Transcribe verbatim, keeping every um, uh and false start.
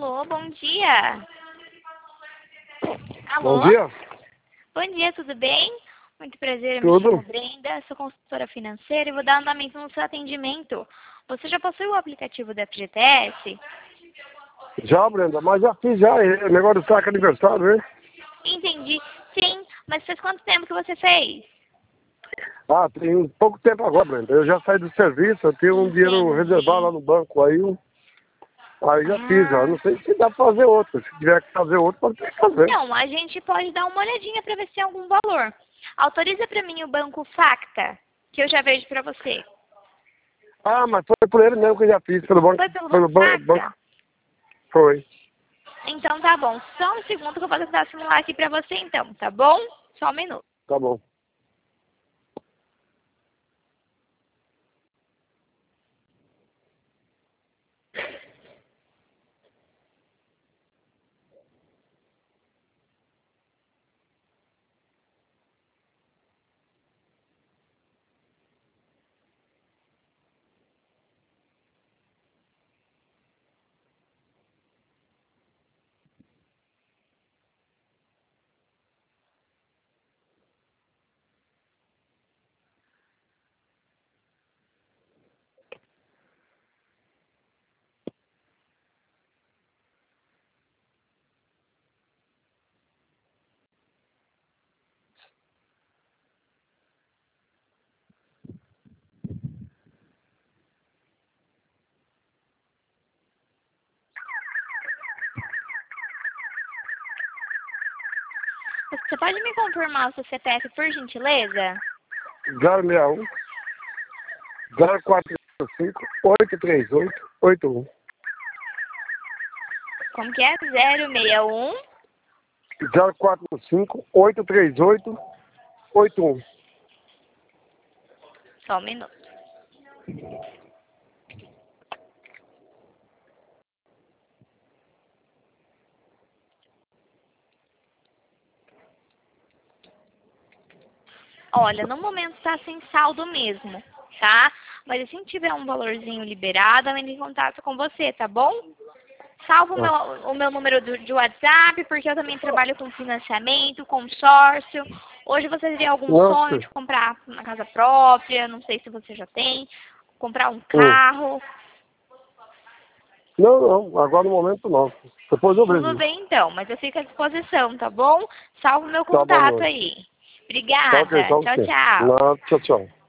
Alô, bom dia. Alô? Bom dia. Bom dia, tudo bem? Muito prazer, eu me Tudo. chamo Brenda, sou consultora financeira e vou dar andamento no seu atendimento. Você já possui o aplicativo da F G T S? Já, Brenda, mas já fiz já, é negócio do saco aniversário, hein? Entendi. Sim, mas faz quanto tempo que você fez? Ah, tem pouco tempo agora, Brenda. Eu já saí do serviço, eu tenho um dinheiro reservado lá Entendi. no banco, aí, eu- aí já fiz, já. Ah, Não sei se dá pra fazer outro. Se tiver que fazer outro, pode ter que fazer. então, a gente pode dar uma olhadinha para ver se tem algum valor. Autoriza para mim o banco Facta, que eu já vejo para você. Ah, mas foi por ele mesmo que eu já fiz, pelo banco. Foi pelo Pelo banco ban- banco. Facta? Foi. Então tá bom. Só um segundo que eu vou tentar simular aqui pra você então, tá bom? Só um minuto. Tá bom. Você pode me confirmar o seu C P F, por gentileza? zero seis um, zero quatro cinco, oito três oito, oito um. Como que é? zero seis um. zero quatro cinco, oito três oito, oito um. Só um minuto. Olha, no momento está sem saldo mesmo, tá? Mas assim que tiver um valorzinho liberado, eu entro em contato com você, tá bom? Salva o meu, o meu número do, de WhatsApp, porque eu também trabalho com financiamento, consórcio. Hoje você teria algum sonho Nossa. de comprar uma casa própria, não sei se você já tem, comprar um Hum. carro. Não, não, agora no momento não. Depois eu Tudo vejo. bem então, mas eu fico à disposição, tá bom? Salva o meu Tá bom, contato mano. aí. Tá ok, Obrigada. tá Tchau, ok. tchau. Não, tchau, tchau.